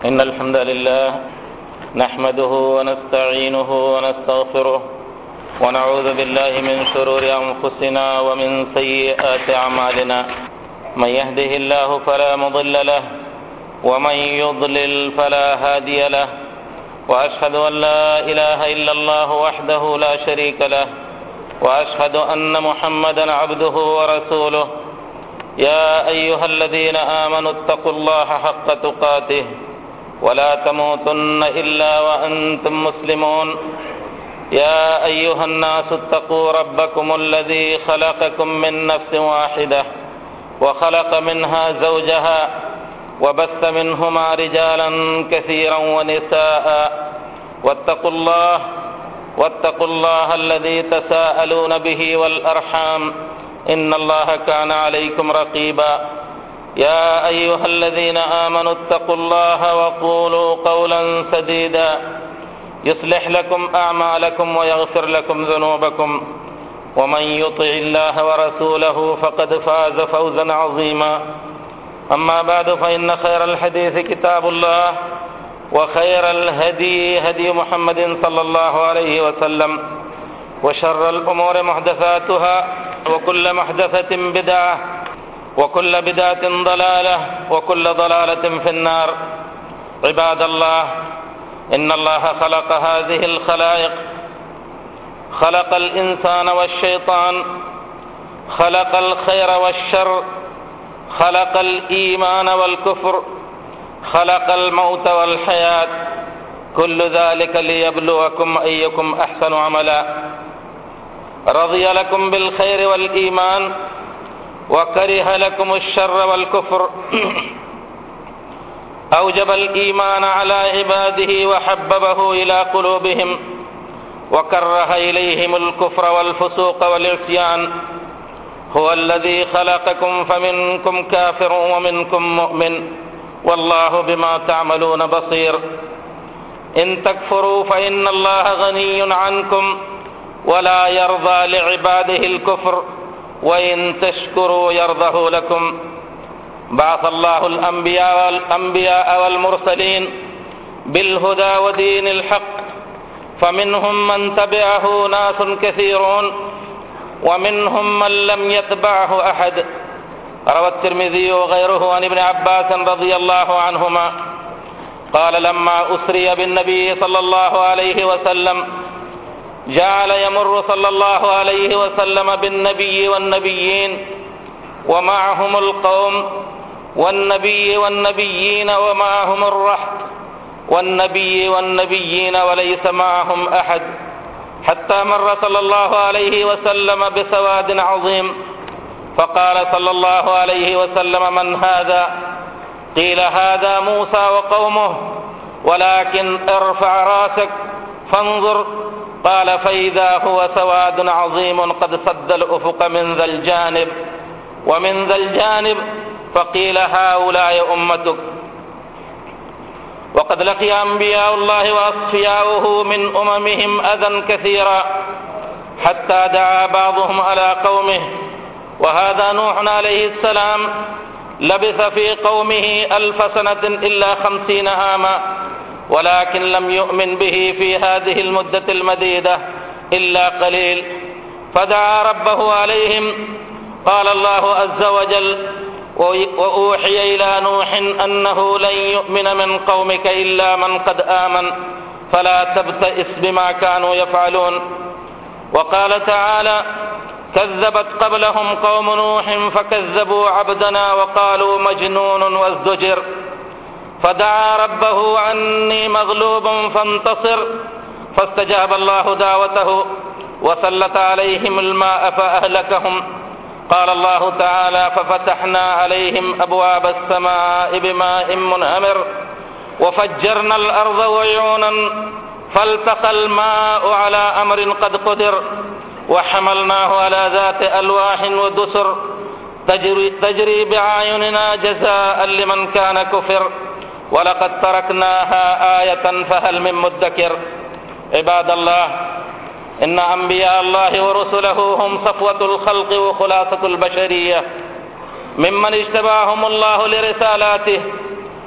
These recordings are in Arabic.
إن الحمد لله نحمده ونستعينه ونستغفره ونعوذ بالله من شرور أنفسنا ومن سيئات أعمالنا. من يهده الله فلا مضل له ومن يضلل فلا هادي له، وأشهد أن لا إله إلا الله وحده لا شريك له، وأشهد أن محمدا عبده ورسوله. يا أيها الذين آمنوا اتقوا الله حق تقاته ولا تموتن إلا وأنتم مسلمون. يا أيها الناس اتقوا ربكم الذي خلقكم من نفس واحدة وخلق منها زوجها وبث منهما رجالا كثيرا ونساء، واتقوا الله الذي تساءلون به والأرحام، إن الله كان عليكم رقيبا. يا أيها الذين آمنوا اتقوا الله وقولوا قولا سديدا يصلح لكم أعمالكم ويغفر لكم ذنوبكم، ومن يطع الله ورسوله فقد فاز فوزا عظيما. أما بعد، فإن خير الحديث كتاب الله، وخير الهدي هدي محمد صلى الله عليه وسلم، وشر الأمور محدثاتها، وكل محدثة بدعة، وكل بدعة ضلالة، وكل ضلالة في النار. عباد الله، إن الله خلق هذه الخلائق، خلق الإنسان والشيطان، خلق الخير والشر، خلق الإيمان والكفر، خلق الموت والحياة، كل ذلك ليبلوكم أيكم أحسن عملا. رضي لكم بالخير والإيمان وكره لكم الشر والكفر. أوجب الإيمان على عباده وحببه إلى قلوبهم، وكره إليهم الكفر والفسوق والعصيان. هو الذي خلقكم فمنكم كافر ومنكم مؤمن، والله بما تعملون بصير. إن تكفروا فإن الله غني عنكم ولا يرضى لعباده الكفر، وإن تشكروا يرضه لكم. بعث الله الأنبياء والمرسلين بالهدى ودين الحق، فمنهم من تبعه ناس كثيرون، ومنهم من لم يتبعه أحد. روى الترمذي وغيره عن ابن عباس رضي الله عنهما قال: لما أسري بالنبي صلى الله عليه وسلم جعل يمر صلى الله عليه وسلم بالنبي والنبيين ومعهم القوم، والنبي والنبيين ومعهم الرهط، والنبي والنبيين وليس معهم أحد، حتى مر صلى الله عليه وسلم بسواد عظيم، فقال صلى الله عليه وسلم: من هذا؟ قيل: هذا موسى وقومه، ولكن ارفع راسك فانظر. قال: فإذا هو سواد عظيم قد سد الأفق من ذا الجانب ومن ذا الجانب، فقيل: هؤلاء أمتك. وقد لقي أنبياء الله وأصفياؤه من أممهم أذى كثيرا، حتى دعا بعضهم على قومه، وهذا نوح عليه السلام لبث في قومه 1000 سنة إلا 50 عاما، ولكن لم يؤمن به في هذه المدة المديدة إلا قليل، فدعا ربه عليهم. قال الله عز وجل: وأوحي إلى نوح أنه لن يؤمن من قومك إلا من قد آمن، فلا تبتئس بما كانوا يفعلون. وقال تعالى: كذبت قبلهم قوم نوح فكذبوا عبدنا وقالوا مجنون وازدجر، فدعا ربه عني مغلوب فانتصر، فاستجاب الله دعوته وسلط عليهم الماء فأهلكهم. قال الله تعالى: ففتحنا عليهم أبواب السماء بماء منهمر، وفجرنا الأرض عيونا، فالتقى الماء على أمر قد قدر، وحملناه على ذات ألواح ودسر، تجري بأعيننا جزاء لمن كان كفر، ولقد تركناها آية فهل من مدكر. عباد الله، إن أنبياء الله ورسله هم صفوة الخلق وخلاصة البشرية، ممن اجتباهم الله لرسالاته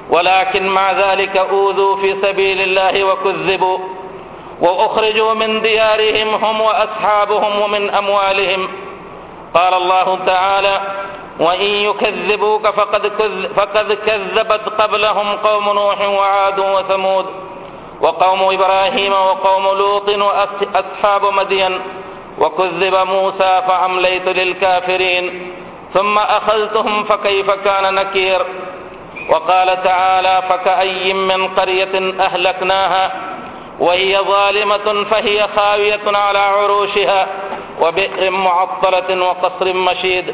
ولكن مع ذلك أوذوا في سبيل الله وكذبوا وأخرجوا من ديارهم هم وأصحابهم ومن أموالهم. قال الله تعالى: وإن يكذبوك فقد كذبت قبلهم قوم نوح وعاد وثمود وقوم إبراهيم وقوم لوط وأصحاب مدين وكذب موسى فأمليت للكافرين ثم أخذتهم فكيف كان نكير. وقال تعالى: فكأي من قرية أهلكناها وهي ظالمة فهي خاوية على عروشها وبئر معطلة وقصر مشيد.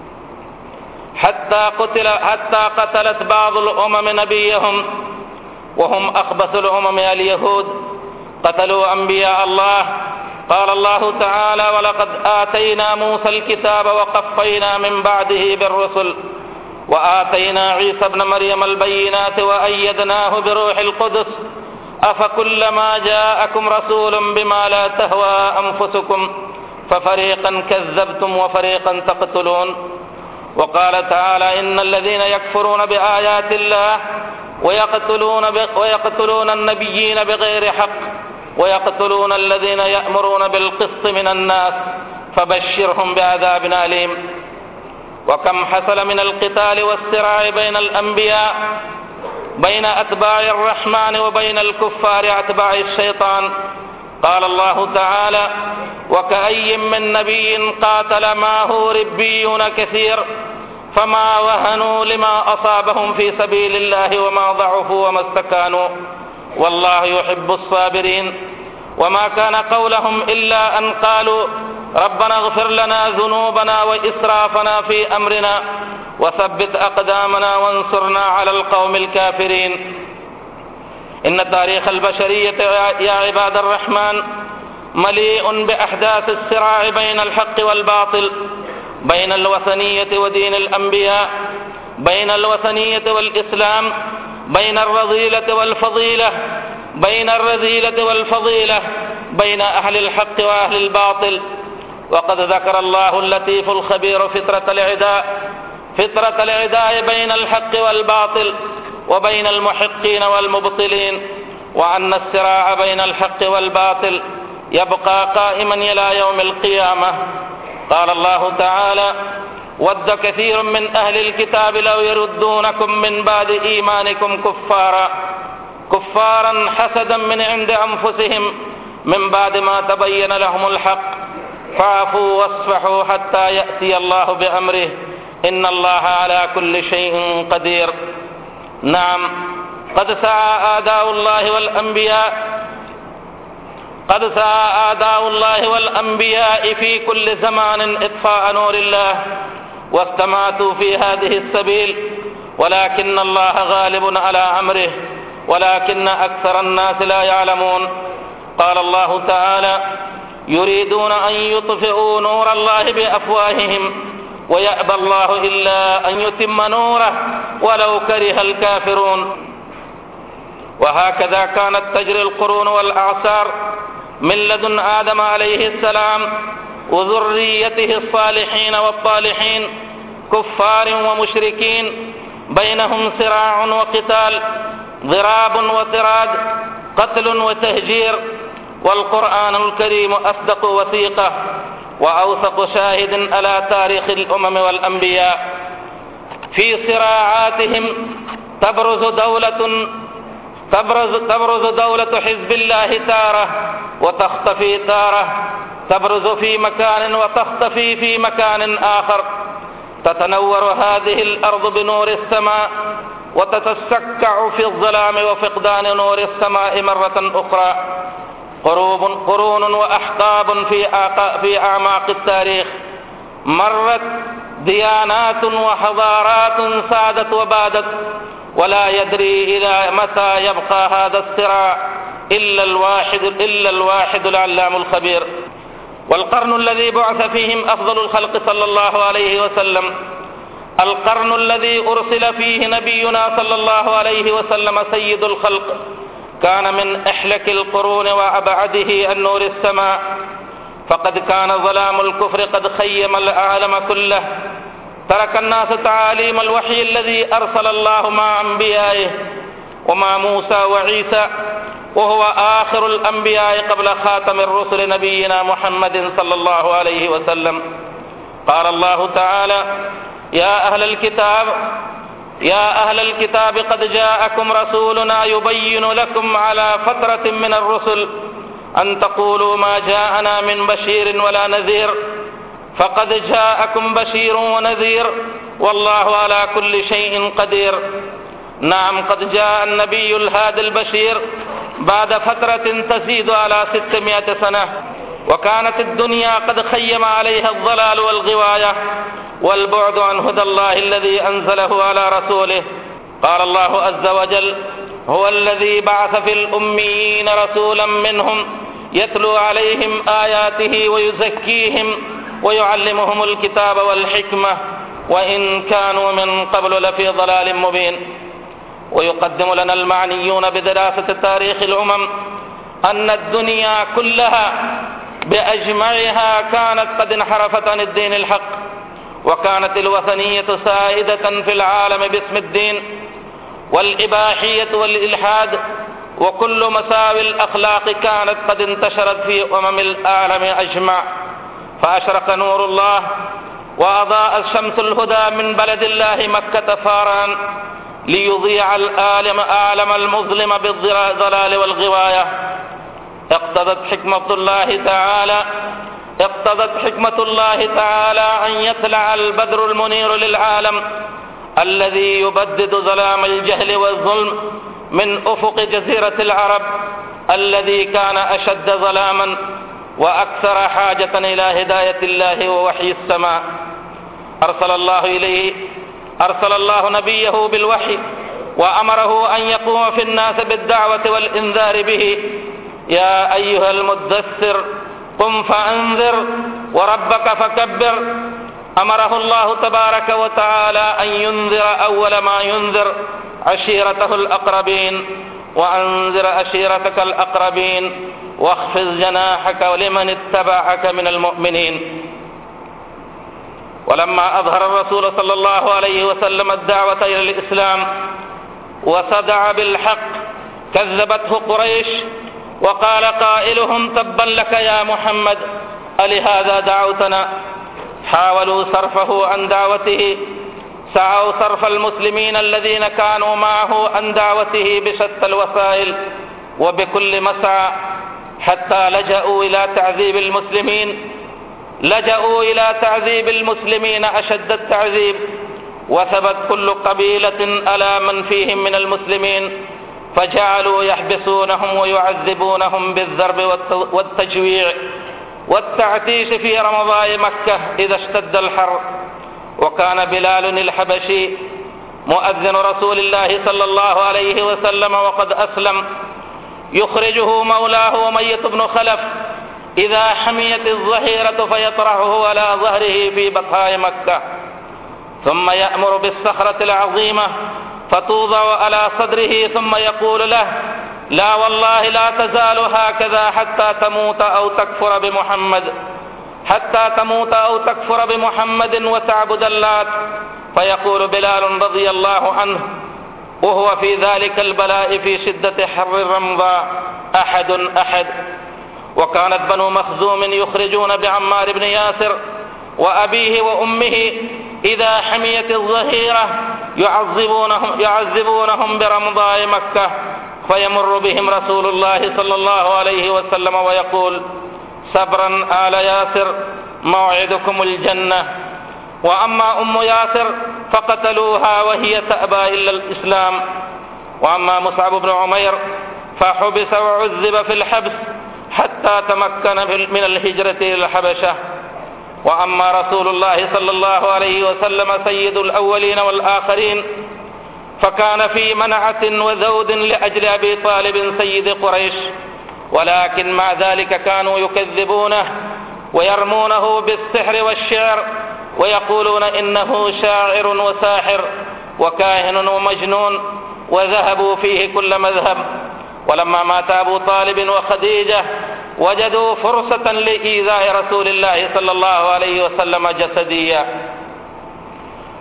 حتى قتلت بعض الأمم نبيهم، وهم أخبث الأمم اليهود، قتلوا أنبياء الله. قال الله تعالى: ولقد آتينا موسى الكتاب وقفينا من بعده بالرسل وآتينا عيسى ابن مريم البينات وأيدناه بروح القدس أفكلما جاءكم رسول بما لا تهوى أنفسكم ففريقا كذبتم وفريقا تقتلون. وقال تعالى: إن الذين يكفرون بآيات الله ويقتلون النبيين بغير حق ويقتلون الذين يأمرون بالقسط من الناس فبشرهم بعذاب أليم. وكم حصل من القتال والصراع بين الأنبياء، بين أتباع الرحمن وبين الكفار أتباع الشيطان. قال الله تعالى: وكأي من نبي قاتل معه ربيون كثير فما وهنوا لما أصابهم في سبيل الله وما ضعفوا وما استكانوا والله يحب الصابرين. وما كان قولهم إلا أن قالوا ربنا اغفر لنا ذنوبنا وإسرافنا في أمرنا وثبت أقدامنا وانصرنا على القوم الكافرين. إن تاريخ البشرية يا عباد الرحمن مليء بأحداث الصراع بين الحق والباطل، بين الوثنية ودين الأنبياء، بين الوثنية والإسلام، بين الرذيلة والفضيلة، بين الرذيلة والفضيلة، بين أهل الحق وأهل الباطل. وقد ذكر الله اللطيف الخبير فطرة العداء بين الحق والباطل وبين المحقين والمبطلين، وأن الصراع بين الحق والباطل يبقى قائما إلى يوم القيامة. قال الله تعالى: ود كثير من أهل الكتاب لو يردونكم من بعد إيمانكم كفارا حسدا من عند أنفسهم من بعد ما تبين لهم الحق فاعفوا واصفحوا حتى يأتي الله بأمره إن الله على كل شيء قدير. نعم، قد سعى أعداء الله والأنبياء في كل زمان إطفاء نور الله واستماتوا في هذه السبيل، ولكن الله غالب على أمره ولكن أكثر الناس لا يعلمون. قال الله تعالى: يريدون أن يطفئوا نور الله بأفواههم ويأبى الله إلا أن يتم نوره ولو كره الكافرون. وهكذا كانت تجري القرون والأعصار من لدن آدم عليه السلام وذريته الصالحين والطالحين، كفار ومشركين، بينهم صراع وقتال، ضراب وطراد، قتل وتهجير. والقرآن الكريم أصدق وثيقة وأوثق شاهد على تاريخ الأمم والأنبياء. في صراعاتهم تبرز دولة حزب الله تارة وتختفي تارة، تبرز في مكان وتختفي في مكان آخر. تتنور هذه الأرض بنور السماء وتتسكع في الظلام وفقدان نور السماء مرة أخرى. قرون وأحقاب في أعماق التاريخ مرت ديانات وحضارات سادت وبادت، ولا يدري إلى متى يبقى هذا الصراع إلا الواحد العلام الخبير. والقرن الذي بعث فيهم أفضل الخلق صلى الله عليه وسلم، القرن الذي أرسل فيه نبينا صلى الله عليه وسلم سيد الخلق، كان من أحلك القرون وأبعده عن نور السماء، فقد كان ظلام الكفر قد خيم العالم كله، ترك الناس تعاليم الوحي الذي أرسل الله مع أنبيائه ومع موسى وعيسى، وهو آخر الأنبياء قبل خاتم الرسل نبينا محمد صلى الله عليه وسلم. قال الله تعالى: يا أهل الكتاب قد جاءكم رسولنا يبين لكم على فترة من الرسل أن تقولوا ما جاءنا من بشير ولا نذير، فقد جاءكم بشير ونذير والله على كل شيء قدير. نعم، قد جاء النبي الهادي البشير بعد فترة تزيد على 600 سنة، وكانت الدنيا قد خيم عليها الضلال والغواية والبعد عن هدى الله الذي أنزله على رسوله. قال الله عز وجل: هو الذي بعث في الأميين رسولا منهم يتلو عليهم آياته ويزكيهم ويعلمهم الكتاب والحكمة وإن كانوا من قبل لفي ضلال مبين. ويقدم لنا المعنيون بدراسة تاريخ الأمم أن الدنيا كلها بأجمعها كانت قد انحرفت عن الدين الحق، وكانت الوثنية سائدة في العالم باسم الدين، والإباحية والإلحاد وكل مساوي الأخلاق كانت قد انتشرت في العالم أجمع. فأشرق نور الله وأضاء شمس الهدى من بلد الله مكة فارا ليضيع العالم المظلم بالضلال والغواية. اقتضت حكمة الله تعالى أن يطلع البدر المنير للعالم الذي يبدد ظلام الجهل والظلم من أفق جزيرة العرب الذي كان أشد ظلاما وأكثر حاجة إلى هداية الله ووحي السماء. أرسل الله نبيه بالوحي وأمره أن يقوم في الناس بالدعوة والإنذار به. يا أيها المدثر قم فأنذر وربك فكبر. أمره الله تبارك وتعالى أن ينذر أول ما ينذر عشيرته الأقربين: وأنذر عشيرتك الأقربين واخفض جناحك لمن اتبعك من المؤمنين. ولما أظهر الرسول صلى الله عليه وسلم الدعوة إلى الإسلام وصدع بالحق كذبته قريش، وقال قائلهم: تبا لك يا محمد، ألهذا دعوتنا؟ حاولوا صرفه عن دعوته، سعوا صرف المسلمين الذين كانوا معه عن دعوته بشتى الوسائل وبكل مسعى، حتى لجأوا إلى تعذيب المسلمين أشد التعذيب، وثبت كل قبيلة على من فيهم من المسلمين، فجعلوا يحبسونهم ويعذبونهم بالضرب والتجويع والتعتيش في رمضاء مكة إذا اشتد الحر. وكان بلال الحبشي مؤذن رسول الله صلى الله عليه وسلم وقد أسلم يخرجه مولاه أمية بن خلف إذا حميت الظهيرة فيطرحه على ظهره في بطحاء مكة، ثم يأمر بالصخرة العظيمة فتوضع على صدره، ثم يقول له: لا والله لا تزال هكذا حتى تموت أو تكفر بمحمد وتعبد اللات. فيقول بلال رضي الله عنه وهو في ذلك البلاء في شدة حر الرمضاء: أحد. وكانت بنو مخزوم يخرجون بعمار بن ياسر وأبيه وأمه إذا حميت الظهيرة يعذبونهم برمضاء مكة، فيمر بهم رسول الله صلى الله عليه وسلم ويقول: صبرا آل ياسر، موعدكم الجنة. وأما أم ياسر فقتلوها وهي تأبى إلا الإسلام. وأما مصعب بن عمير فحبس وعذب في الحبس حتى تمكن من الهجرة إلى الحبشة. وأما رسول الله صلى الله عليه وسلم سيد الأولين والآخرين فكان في منعة وذود لأجل أبي طالب سيد قريش، ولكن مع ذلك كانوا يكذبونه ويرمونه بالسحر والشعر ويقولون إنه شاعر وساحر وكاهن ومجنون، وذهبوا فيه كل مذهب. ولما مات أبو طالب وخديجة وجدوا فرصة لإيذاء رسول الله صلى الله عليه وسلم جسديا،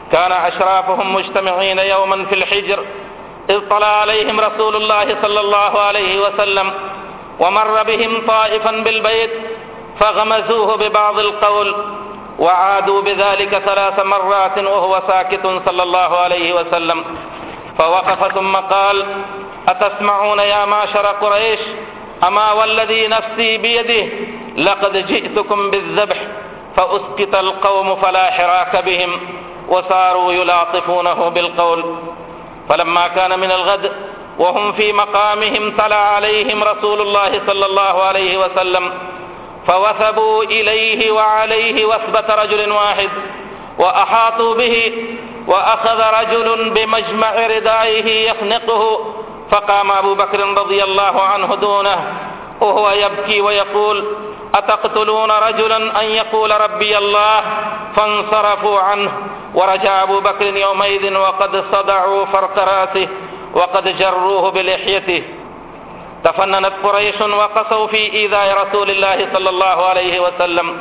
كان أشرافهم مجتمعين يوما في الحجر، إذ طلع عليهم رسول الله صلى الله عليه وسلم، ومر بهم طائفا بالبيت فغمزوه ببعض القول، وعادوا بذلك 3 مرات وهو ساكت صلى الله عليه وسلم، فوقف ثم قال: أتسمعون يا معشر قريش؟ أما والذي نفسي بيده لقد جئتكم بالذبح. فأسكت القوم فلا حراك بهم، وصاروا يلاطفونه بالقول. فلما كان من الغد وهم في مقامهم طلع عليهم رسول الله صلى الله عليه وسلم، فوثبوا إليه وعليه وثبة رجل واحد، وأحاطوا به، وأخذ رجل بمجمع ردائه يخنقه، فقام أبو بكر رضي الله عنه دونه وهو يبكي ويقول: أتقتلون رجلا أن يقول ربي الله؟ فانصرفوا عنه، ورجع أبو بكر يومئذ وقد صدعوا فرق رأسه وقد جروه بلحيته. تفننت قريش وقسوا في إيذاء رسول الله صلى الله عليه وسلم،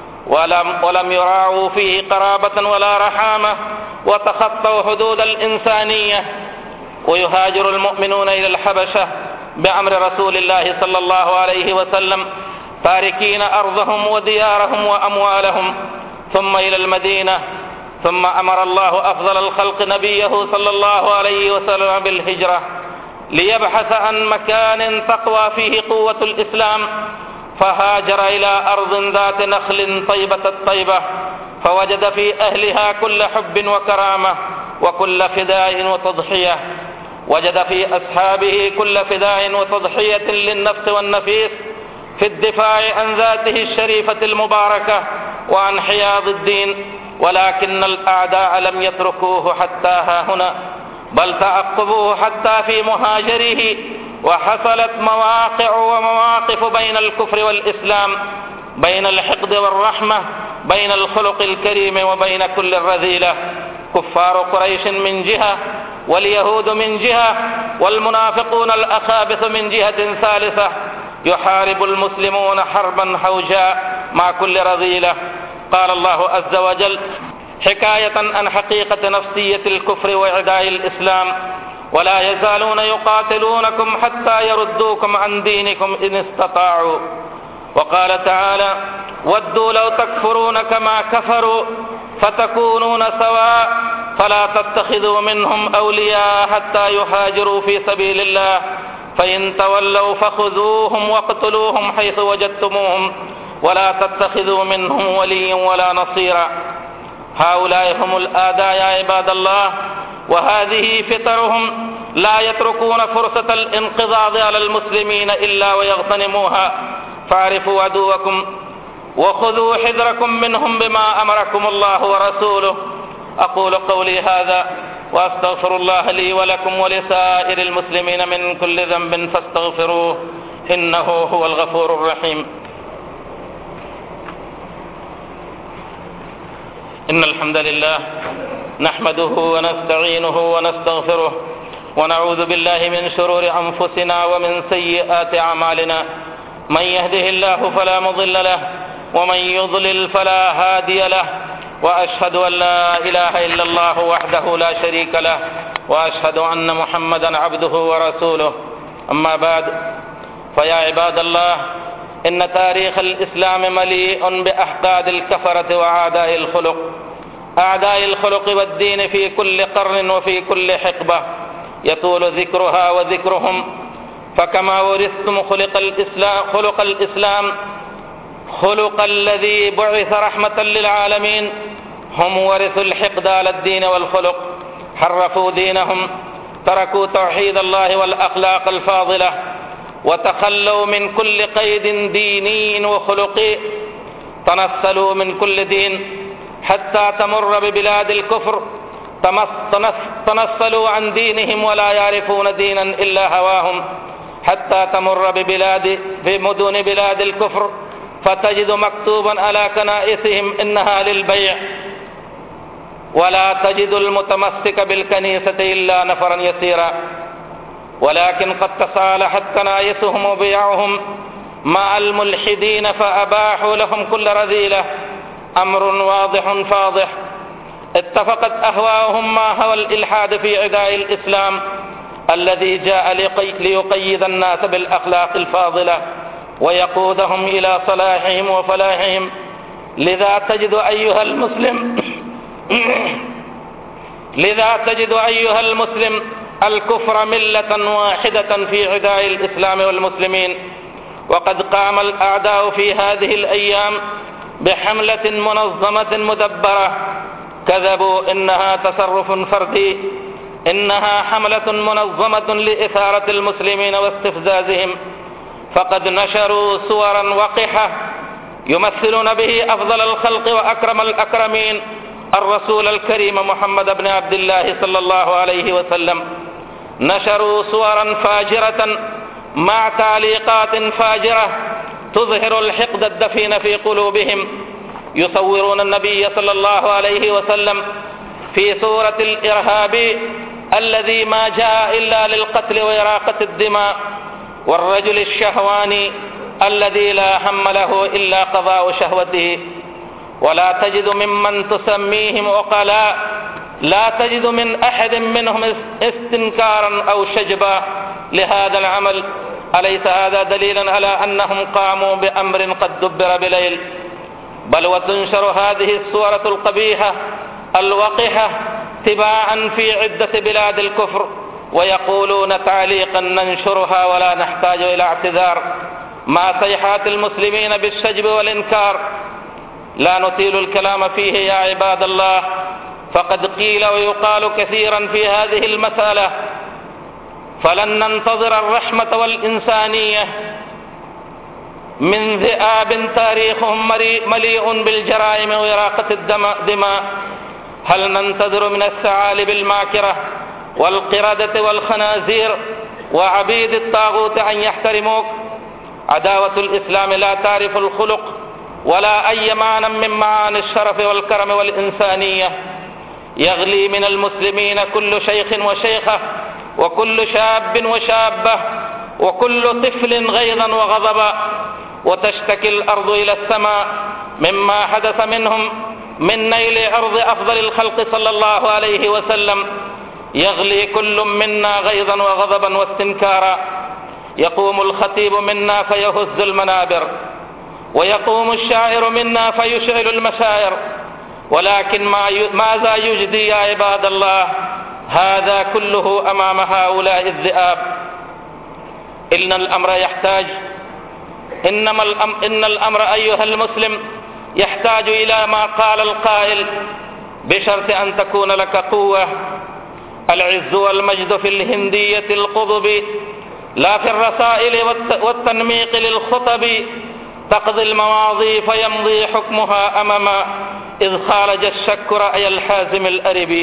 ولم يراعوا فيه قرابة ولا رحامة، وتخطوا حدود الإنسانية. ويهاجر المؤمنون إلى الحبشة بأمر رسول الله صلى الله عليه وسلم، تاركين أرضهم وديارهم وأموالهم، ثم إلى المدينة. ثم أمر الله أفضل الخلق نبيه صلى الله عليه وسلم بالهجرة ليبحث عن مكان تقوى فيه قوة الإسلام، فهاجر إلى أرض ذات نخل طيبة الطيبة، فوجد في أهلها كل حب وكرامة وكل فداء وتضحية، وجد في أصحابه كل فداء وتضحية للنفس والنفيس في الدفاع عن ذاته الشريفة المباركة وعن حياض الدين. ولكن الأعداء لم يتركوه حتى ها هنا، بل تعقبوه حتى في مهاجره، وحصلت مواقع ومواقف بين الكفر والإسلام، بين الحقد والرحمة، بين الخلق الكريم وبين كل الرذيلة. كفار قريش من جهة، واليهود من جهة، والمنافقون الأخابث من جهة ثالثة، يحارب المسلمون حربا حوجاء مع كل رذيلة. قال الله عز وجل حكاية عن حقيقة نفسية الكفر وإعداء الإسلام: ولا يزالون يقاتلونكم حتى يردوكم عن دينكم إن استطاعوا. وقال تعالى: ودوا لو تكفرون كما كفروا فتكونون سواء فلا تتخذوا منهم أولياء حتى يهاجروا في سبيل الله فإن تولوا فخذوهم واقتلوهم حيث وجدتموهم ولا تتخذوا منهم وليا ولا نصيرا. هؤلاء هم الأعداء يا عباد الله، وهذه فطرهم، لا يتركون فرصة الانقضاض على المسلمين إلا ويغتنموها. فاعرفوا عدوكم وخذوا حذركم منهم بما أمركم الله ورسوله. أقول قولي هذا وأستغفر الله لي ولكم ولسائر المسلمين من كل ذنب فاستغفروه إنه هو الغفور الرحيم. إن الحمد لله نحمده ونستعينه ونستغفره ونعوذ بالله من شرور أنفسنا ومن سيئات أعمالنا. من يهده الله فلا مضل له ومن يضلل فلا هادي له، وأشهد أن لا إله إلا الله وحده لا شريك له، وأشهد أن محمدا عبده ورسوله. أما بعد، فيا عباد الله، إن تاريخ الإسلام مليء بأحقاد الكفرة وأعداء الخلق، أعداء الخلق والدين في كل قرن وفي كل حقبة يطول ذكرها وذكرهم. فكما ورثتم خلق الإسلام خلق الذي بعث رحمة للعالمين، هم ورثوا الحقد على الدين والخلق، حرفوا دينهم، تركوا توحيد الله والأخلاق الفاضلة، وتخلوا من كل قيد ديني وخلقي، تنسلوا من كل دين حتى تمر ببلاد الكفر، تنسلوا عن دينهم ولا يعرفون دينا إلا هواهم، حتى تمر في مدن بلاد الكفر فتجد مكتوبا على كنائسهم إنها للبيع، ولا تجد المتمسك بالكنيسة إلا نفرا يسيرا. ولكن قد تصالحت كنائسهم وبيعهم مع الملحدين فأباحوا لهم كل رذيلة. أمر واضح فاضح اتفقت أهواؤهم مع هوى الإلحاد في عداء الإسلام الذي جاء ليقيد الناس بالأخلاق الفاضلة ويقودهم إلى صلاحهم وفلاحهم. لذا تجد أيها المسلم الكفر ملة واحدة في عداء الإسلام والمسلمين. وقد قام الأعداء في هذه الأيام بحملة منظمة مدبرة، كذبوا إنها تصرف فردي، إنها حملة منظمة لإثارة المسلمين واستفزازهم. فقد نشروا صورا وقحة يمثلون به أفضل الخلق وأكرم الأكرمين الرسول الكريم محمد بن عبد الله صلى الله عليه وسلم. نشروا صورا فاجرة مع تعليقات فاجرة تظهر الحقد الدفين في قلوبهم. يصورون النبي صلى الله عليه وسلم في صورة الإرهابي الذي ما جاء إلا للقتل وإراقة الدماء، والرجل الشهواني الذي لا هم له إلا قضاء شهوته. ولا تجد ممن تسميهم عقلاء، لا تجد من أحد منهم استنكارا أو شجبا لهذا العمل. أليس هذا دليلا على أنهم قاموا بأمر قد دبر بليل؟ بل وتنشر هذه الصورة القبيحة الوقحة تباعا في عدة بلاد الكفر، ويقولون تعليقا ننشرها ولا نحتاج إلى اعتذار مع صيحات المسلمين بالشجب والإنكار. لا نطيل الكلام فيه يا عباد الله، فقد قيل ويقال كثيرا في هذه المسألة، فلن ننتظر الرحمة والإنسانية من ذئاب تاريخهم مليء بالجرائم وإراقة الدماء. هل ننتظر من الثعالب الماكرة والقردة والخنازير وعبيد الطاغوت أن يحترموك؟ عداوة الإسلام لا تعرف الخلق ولا أي معنى من معاني الشرف والكرم والإنسانية. يغلي من المسلمين كل شيخ وشيخة وكل شاب وشابة وكل طفل غيظا وغضبا، وتشتكي الأرض إلى السماء مما حدث منهم من نيل عرض أفضل الخلق صلى الله عليه وسلم. يغلي كل منا غيظا وغضبا واستنكارا. يقوم الخطيب منا فيهز المنابر، ويقوم الشاعر منا فيشعل المشاعر، ولكن ماذا يجدي يا عباد الله هذا كله أمام هؤلاء الذئاب؟ إن الأمر أيها المسلم يحتاج إلى ما قال القائل: بشرط أن تكون لك قوة. العز والمجد في الهندية القضب، لا في الرسائل والتنميق للخطب. تقضي المواضي فيمضي حكمها أمما، إذ خالج الشك رأي الحازم الأرب.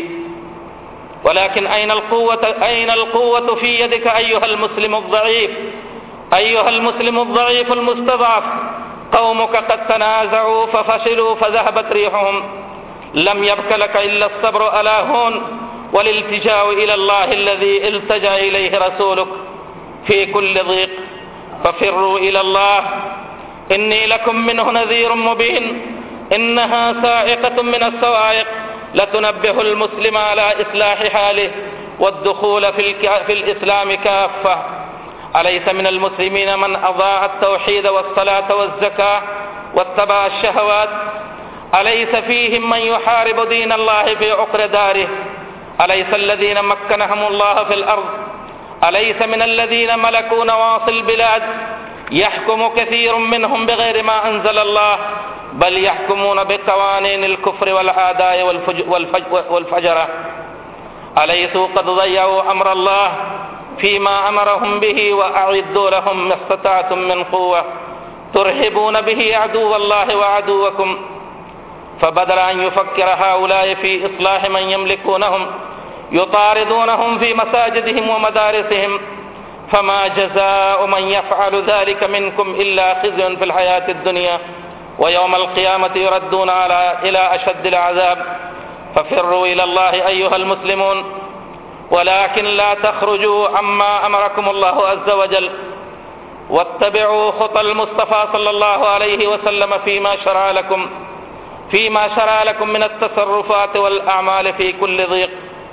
ولكن أين القوة في يدك أيها المسلم الضعيف، أيها المسلم الضعيف المستضعف؟ قومك قد تنازعوا ففشلوا فذهبت ريحهم. لم يبق لك إلا الصبر على هون والالتجاء إلى الله الذي التجأ إليه رسولك في كل ضيق. ففروا إلى الله، إني لكم منه نذير مبين. إنها صاعقة من الصواعق لتنبه المسلم على إصلاح حاله والدخول في الإسلام كافة. أليس من المسلمين من أضاع التوحيد والصلاة والزكاة واتبع الشهوات؟ أليس فيهم من يحارب دين الله في عقر داره؟ أليس الذين مكنهم الله في الأرض؟ أليس من الذين ملكوا نواصي البلاد يحكم كثير منهم بغير ما أنزل الله، بل يحكمون بقوانين الكفر والعداء والفجرة؟ أليسوا قد ضيعوا أمر الله فيما أمرهم به؟ وأعدوا لهم ما استطعتم من قوة ترهبون به عدو الله وعدوكم. فبدل أن يفكر هؤلاء في إصلاح من يملكونهم يطاردونهم في مساجدهم ومدارسهم. فما جزاء من يفعل ذلك منكم إلا خزي في الحياة الدنيا، ويوم القيامة يردون إلى أشد العذاب. ففروا إلى الله أيها المسلمون، ولكن لا تخرجوا عما أمركم الله عز وجل، واتبعوا خطى المصطفى صلى الله عليه وسلم فيما شرع لكم، فيما شرع لكم من التصرفات والأعمال في كل ضيق.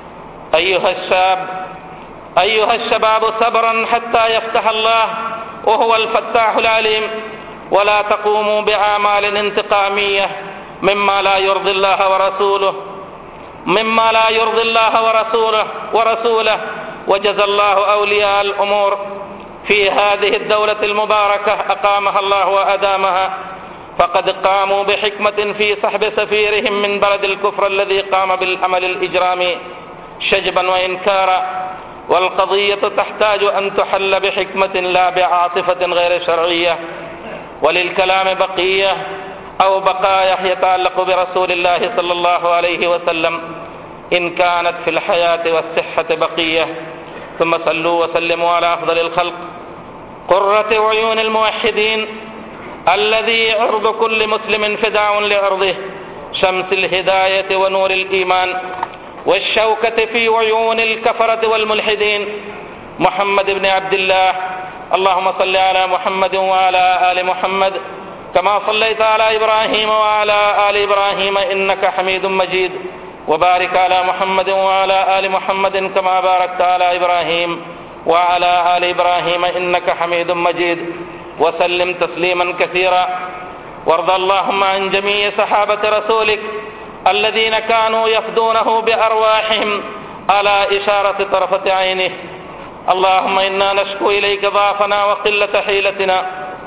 أيها الشباب صبرا حتى يفتح الله وهو الفتاح العليم، ولا تقوموا بأعمال انتقامية مما لا يرضي الله ورسوله. وجزى الله أولياء الأمور في هذه الدولة المباركة أقامها الله وأدامها، فقد قاموا بحكمة في سحب سفيرهم من بلد الكفر الذي قام بالعمل الإجرامي شجبا وإنكارا، والقضية تحتاج أن تحل بحكمة لا بعاطفة غير شرعية. وللكلام بقية أو بقايا يتعلق برسول الله صلى الله عليه وسلم إن كانت في الحياة والصحة بقية. ثم صلوا وسلموا على أفضل الخلق قرة عيون الموحدين الذي عرض كل مسلم فداء لعرضه، شمس الهداية ونور الإيمان والشوكة في عيون الكفرة والملحدين، محمد بن عبد الله. اللهم صل على محمد وعلى آل محمد كما صليت على إبراهيم وعلى آل إبراهيم إنك حميد مجيد، وبارك على محمد وعلى آل محمد كما باركت على إبراهيم وعلى آل إبراهيم إنك حميد مجيد، وسلم تسليما كثيرا. وارض اللهم عن جميع صحابة رسولك الذين كانوا يفدونه بأرواحهم على إشارة طرفة عينه. اللهم إنا نشكو إليك ضعفنا وقلة حيلتنا،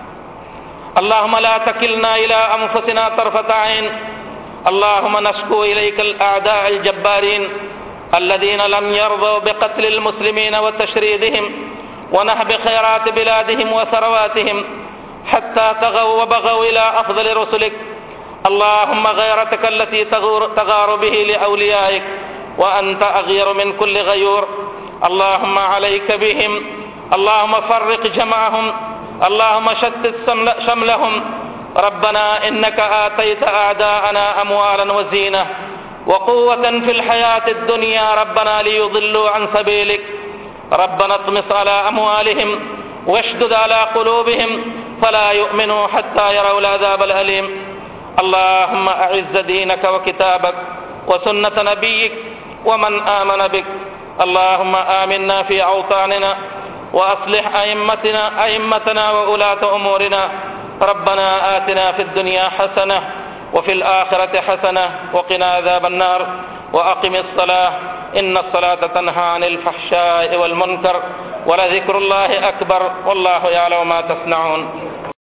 اللهم لا تكلنا إلى أنفسنا طرفة عين. اللهم نشكو إليك الأعداء الجبارين الذين لم يرضوا بقتل المسلمين وتشريدهم ونهب خيرات بلادهم وثرواتهم حتى طغوا وبغوا إلى أفضل رسلك. اللهم غيرتك التي تغار به لأوليائك وأنت أغير من كل غيور. اللهم عليك بهم، اللهم فرق جمعهم، اللهم شتت شملهم. ربنا إنك آتيت أعداءنا أموالا وزينة وقوة في الحياة الدنيا ربنا ليضلوا عن سبيلك. ربنا اطمس على أموالهم واشدد على قلوبهم فلا يؤمنوا حتى يروا العذاب الأليم. اللهم أعز دينك وكتابك وسنة نبيك ومن آمن بك. اللهم آمنا في أوطاننا وأصلح أئمتنا وولاة أمورنا. ربنا آتنا في الدنيا حسنة وفي الآخرة حسنة وقنا عذاب النار. وأقم الصلاة إن الصلاة تنهى عن الفحشاء والمنكر ولذكر الله أكبر والله يعلم ما تصنعون.